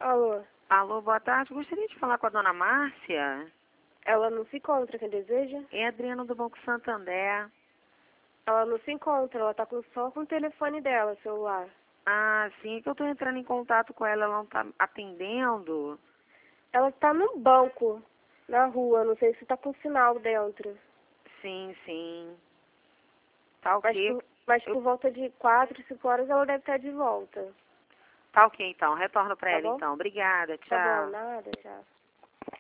Alô? Alô, boa tarde. Gostaria de falar com a dona Márcia. Ela não se encontra, quem deseja? É a Adriana do Banco Santander. Ela não se encontra, ela tá só com o telefone dela, celular. Ah, sim, é que eu tô entrando em contato com ela, ela não tá atendendo. Ela tá no banco, na rua, não sei se tá com sinal dentro. Sim, sim. Tá ok. Mas por volta de 4, 5 horas ela deve estar de volta. Tá ok, então. Retorno pra Tá ela, bom? então. Obrigada. Tá bom, Tchau. nada, tchau.